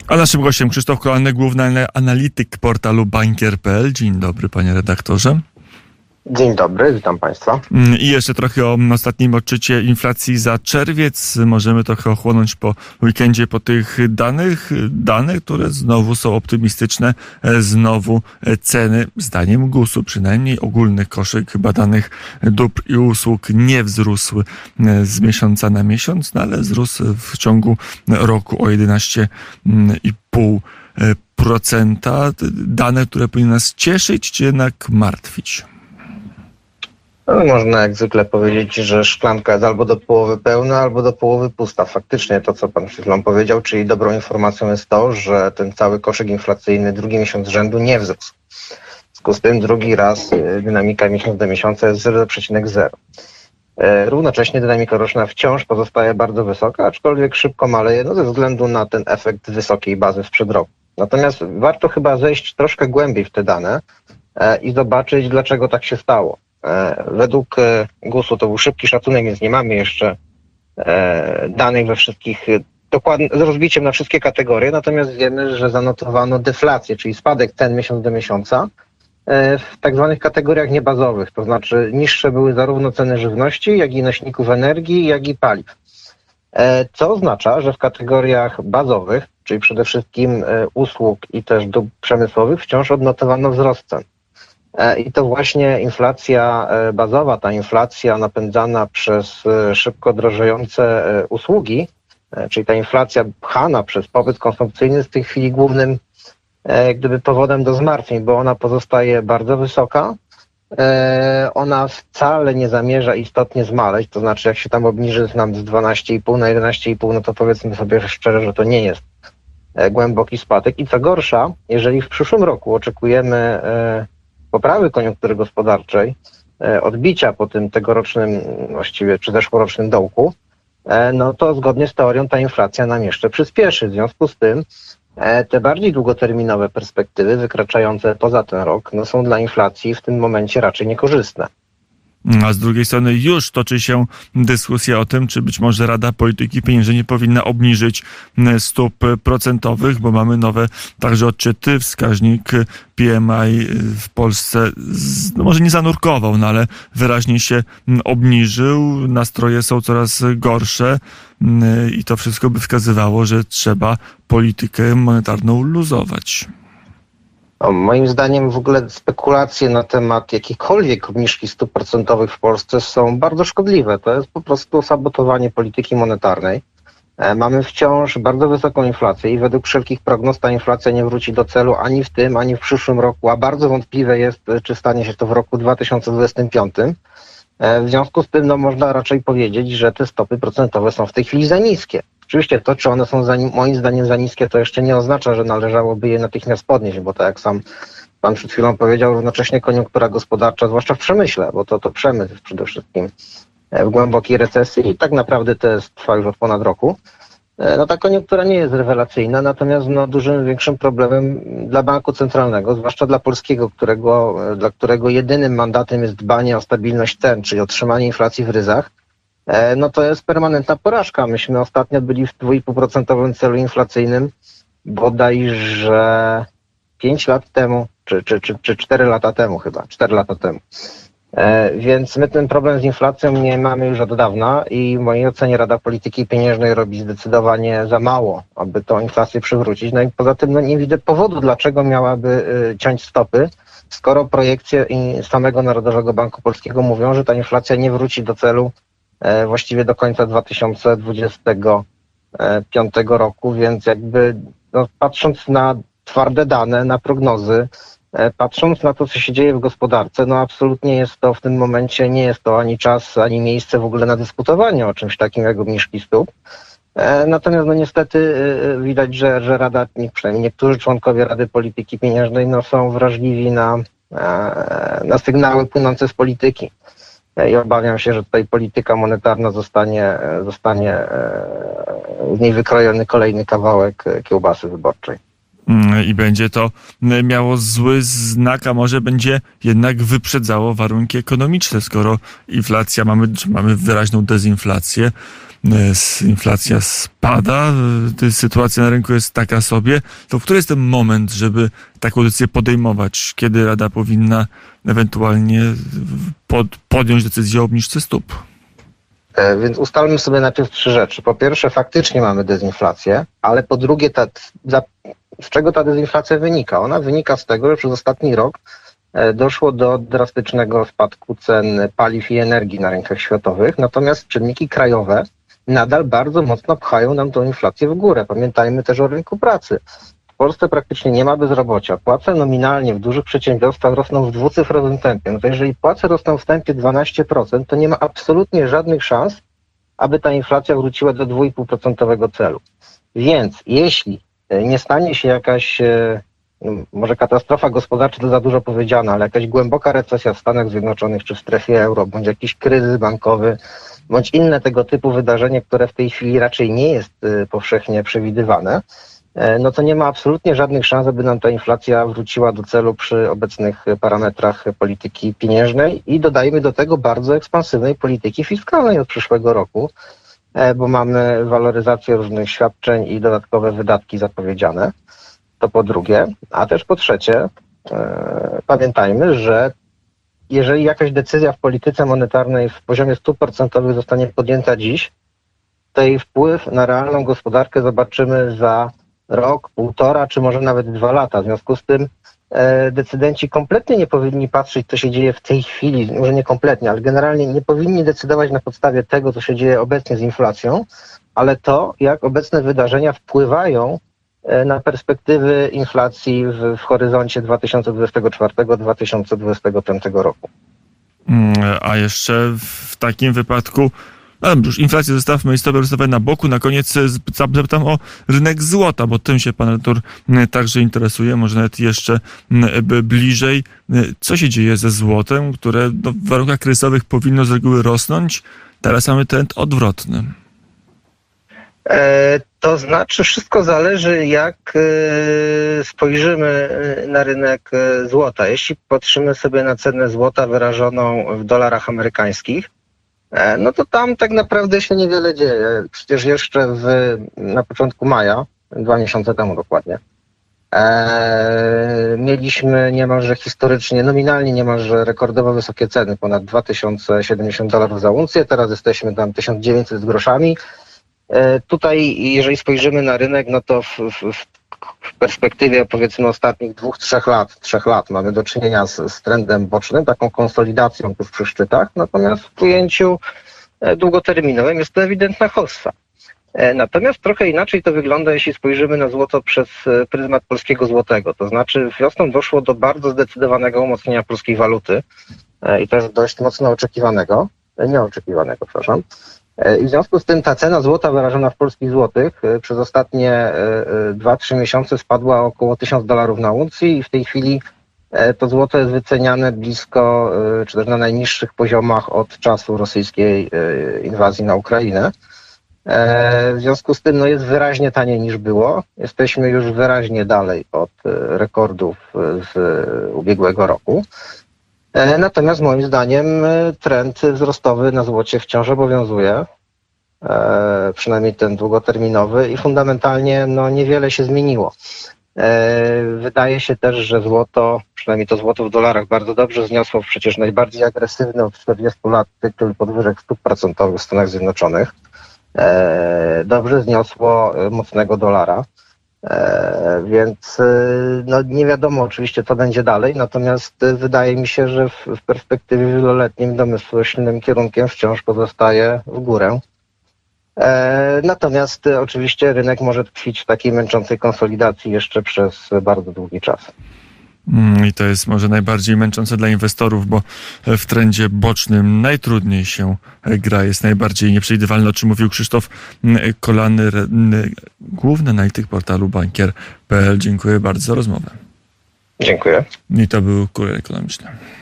A naszym gościem Krzysztof Kowalny, główny analityk portalu Bankier.pl. Dzień dobry, panie redaktorze. Dzień dobry, witam państwa. I jeszcze trochę o ostatnim odczycie inflacji za czerwiec. Możemy trochę ochłonąć po weekendzie po tych danych, które znowu są optymistyczne. Znowu ceny, zdaniem GUS-u, przynajmniej ogólny koszyk badanych dóbr i usług nie wzrósł z miesiąca na miesiąc, no ale wzrósł w ciągu roku o 11,5%. Dane, które powinny nas cieszyć, czy jednak martwić? No, można jak zwykle powiedzieć, że szklanka jest albo do połowy pełna, albo do połowy pusta. Faktycznie to, co pan przed chwilą powiedział, czyli dobrą informacją jest to, że ten cały koszyk inflacyjny drugi miesiąc z rzędu nie wzrósł. W związku z tym drugi raz dynamika miesiąc do miesiąca jest 0,0. Równocześnie dynamika roczna wciąż pozostaje bardzo wysoka, aczkolwiek szybko maleje ze względu na ten efekt wysokiej bazy sprzed roku. Natomiast warto chyba zejść troszkę głębiej w te dane i zobaczyć, dlaczego tak się stało. Według GUS-u to był szybki szacunek, więc nie mamy jeszcze danych we wszystkich, dokładnie z rozbiciem na wszystkie kategorie, natomiast wiemy, że zanotowano deflację, czyli spadek cen miesiąc do miesiąca w tak zwanych kategoriach niebazowych, to znaczy niższe były zarówno ceny żywności, jak i nośników energii, jak i paliw. Co oznacza, że w kategoriach bazowych, czyli przede wszystkim usług i też dóbr przemysłowych, wciąż odnotowano wzrost cen. I to właśnie inflacja bazowa, ta inflacja napędzana przez szybko drożejące usługi, czyli ta inflacja pchana przez popyt konsumpcyjny jest w tej chwili głównym gdyby powodem do zmartwień, bo ona pozostaje bardzo wysoka. Ona wcale nie zamierza istotnie zmaleć, to znaczy jak się tam obniży nam z 12,5 na 11,5, no to powiedzmy sobie szczerze, że to nie jest głęboki spadek. I co gorsza, jeżeli w przyszłym roku oczekujemy poprawy koniunktury gospodarczej, odbicia po tym tegorocznym, właściwie czy zeszłorocznym dołku, no to zgodnie z teorią ta inflacja nam jeszcze przyspieszy. W związku z tym te bardziej długoterminowe perspektywy wykraczające poza ten rok są dla inflacji w tym momencie raczej niekorzystne. A z drugiej strony już toczy się dyskusja o tym, czy być może Rada Polityki Pieniężnej nie powinna obniżyć stóp procentowych, bo mamy nowe także odczyty. Wskaźnik PMI w Polsce może nie zanurkował, no ale wyraźnie się obniżył. Nastroje są coraz gorsze i to wszystko by wskazywało, że trzeba politykę monetarną luzować. Moim zdaniem w ogóle spekulacje na temat jakiejkolwiek obniżki stóp procentowych w Polsce są bardzo szkodliwe. To jest po prostu sabotowanie polityki monetarnej. Mamy wciąż bardzo wysoką inflację i według wszelkich prognoz ta inflacja nie wróci do celu ani w tym, ani w przyszłym roku, a bardzo wątpliwe jest, czy stanie się to w roku 2025. W związku z tym można raczej powiedzieć, że te stopy procentowe są w tej chwili za niskie. Oczywiście to, czy one są moim zdaniem za niskie, to jeszcze nie oznacza, że należałoby je natychmiast podnieść, bo tak jak sam pan przed chwilą powiedział, równocześnie koniunktura gospodarcza, zwłaszcza w przemyśle, bo to przemysł przede wszystkim w głębokiej recesji i tak naprawdę to trwa już od ponad roku. Ta koniunktura nie jest rewelacyjna, natomiast dużym, większym problemem dla banku centralnego, zwłaszcza dla polskiego, dla którego jedynym mandatem jest dbanie o stabilność cen, czyli otrzymanie inflacji w ryzach, to jest permanentna porażka. Myśmy ostatnio byli w 2,5% celu inflacyjnym bodajże 5 lat temu, czy 4 lata temu chyba, 4 lata temu. Więc my ten problem z inflacją nie mamy już od dawna i w mojej ocenie Rada Polityki Pieniężnej robi zdecydowanie za mało, aby tą inflację przywrócić. No i poza tym nie widzę powodu, dlaczego miałaby ciąć stopy, skoro projekcje samego Narodowego Banku Polskiego mówią, że ta inflacja nie wróci do celu właściwie do końca 2025 roku, więc patrząc na twarde dane, na prognozy, patrząc na to, co się dzieje w gospodarce, absolutnie jest to w tym momencie, nie jest to ani czas, ani miejsce w ogóle na dyskutowanie o czymś takim jak obniżki stóp. Natomiast niestety widać, że Rada, przynajmniej niektórzy członkowie Rady Polityki Pieniężnej są wrażliwi na sygnały płynące z polityki. I obawiam się, że tutaj polityka monetarna zostanie z niej wykrojony kolejny kawałek kiełbasy wyborczej. I będzie to miało zły znak, a może będzie jednak wyprzedzało warunki ekonomiczne, skoro inflacja, mamy wyraźną dezinflację, inflacja spada, sytuacja na rynku jest taka sobie, to który jest ten moment, żeby taką decyzję podejmować? Kiedy Rada powinna ewentualnie podjąć decyzję o obniżce stóp? Więc ustalmy sobie najpierw 3 rzeczy. Po pierwsze, faktycznie mamy dezinflację, ale po drugie, z czego ta dezinflacja wynika? Ona wynika z tego, że przez ostatni rok doszło do drastycznego spadku cen paliw i energii na rynkach światowych, natomiast czynniki krajowe nadal bardzo mocno pchają nam tą inflację w górę. Pamiętajmy też o rynku pracy. W Polsce praktycznie nie ma bezrobocia. Płace nominalnie w dużych przedsiębiorstwach rosną w dwucyfrowym tempie. No to jeżeli płace rosną w tempie 12%, to nie ma absolutnie żadnych szans, aby ta inflacja wróciła do 2,5% celu. Więc jeśli nie stanie się jakaś, może katastrofa gospodarcza to za dużo powiedziane, ale jakaś głęboka recesja w Stanach Zjednoczonych czy w strefie euro, bądź jakiś kryzys bankowy, bądź inne tego typu wydarzenie, które w tej chwili raczej nie jest powszechnie przewidywane, no to nie ma absolutnie żadnych szans, aby nam ta inflacja wróciła do celu przy obecnych parametrach polityki pieniężnej i dodajmy do tego bardzo ekspansywnej polityki fiskalnej od przyszłego roku, bo mamy waloryzację różnych świadczeń i dodatkowe wydatki zapowiedziane. To po drugie, a też po trzecie, pamiętajmy, że jeżeli jakaś decyzja w polityce monetarnej w poziomie stóp procentowych zostanie podjęta dziś, to jej wpływ na realną gospodarkę zobaczymy za rok, 1,5, czy może nawet 2 lata. W związku z tym decydenci kompletnie nie powinni patrzeć, co się dzieje w tej chwili, może nie kompletnie, ale generalnie nie powinni decydować na podstawie tego, co się dzieje obecnie z inflacją, ale to, jak obecne wydarzenia wpływają na perspektywy inflacji w horyzoncie 2024-2025 roku. A jeszcze w takim wypadku, już inflację zostawmy i stopę rozstawę na boku. Na koniec zapytam o rynek złota, bo tym się pan redaktor także interesuje, może nawet jeszcze bliżej. Co się dzieje ze złotem, które w warunkach kryzysowych powinno z reguły rosnąć? Teraz mamy trend odwrotny. To znaczy wszystko zależy, jak spojrzymy na rynek złota. Jeśli patrzymy sobie na cenę złota wyrażoną w dolarach amerykańskich, no to tam tak naprawdę się niewiele dzieje. Przecież jeszcze na początku maja, 2 miesiące temu dokładnie, mieliśmy niemalże historycznie, nominalnie niemalże rekordowo wysokie ceny, ponad $2070 za uncję, teraz jesteśmy tam 1900 z groszami. Tutaj, jeżeli spojrzymy na rynek, no to w perspektywie powiedzmy ostatnich 2-3 lat mamy do czynienia z trendem bocznym, taką konsolidacją tuż przy szczytach, natomiast w ujęciu długoterminowym jest to ewidentna hossa. Natomiast trochę inaczej to wygląda, jeśli spojrzymy na złoto przez pryzmat polskiego złotego. To znaczy wiosną doszło do bardzo zdecydowanego umocnienia polskiej waluty i też dość mocno nieoczekiwanego, przepraszam. I w związku z tym ta cena złota wyrażona w polskich złotych przez ostatnie 2-3 miesiące spadła około $1000 na uncję i w tej chwili to złoto jest wyceniane blisko, czy też na najniższych poziomach od czasu rosyjskiej inwazji na Ukrainę. W związku z tym no, jest wyraźnie taniej niż było. Jesteśmy już wyraźnie dalej od rekordów z ubiegłego roku. Natomiast moim zdaniem trend wzrostowy na złocie wciąż obowiązuje, przynajmniej ten długoterminowy i fundamentalnie no, niewiele się zmieniło. Wydaje się też, że złoto, przynajmniej to złoto w dolarach bardzo dobrze zniosło przecież najbardziej agresywny od 40 lat cykl podwyżek stóp procentowych w Stanach Zjednoczonych. Dobrze zniosło mocnego dolara. Więc no, nie wiadomo oczywiście, co będzie dalej, natomiast wydaje mi się, że w perspektywie wieloletnim domysł silnym kierunkiem wciąż pozostaje w górę. Natomiast oczywiście rynek może tkwić w takiej męczącej konsolidacji jeszcze przez bardzo długi czas. I to jest może najbardziej męczące dla inwestorów, bo w trendzie bocznym najtrudniej się gra, jest najbardziej nieprzewidywalny, o czym mówił Krzysztof Kolany, główny analityk portalu bankier.pl. Dziękuję bardzo za rozmowę. Dziękuję. I to był Kurier Ekonomiczny.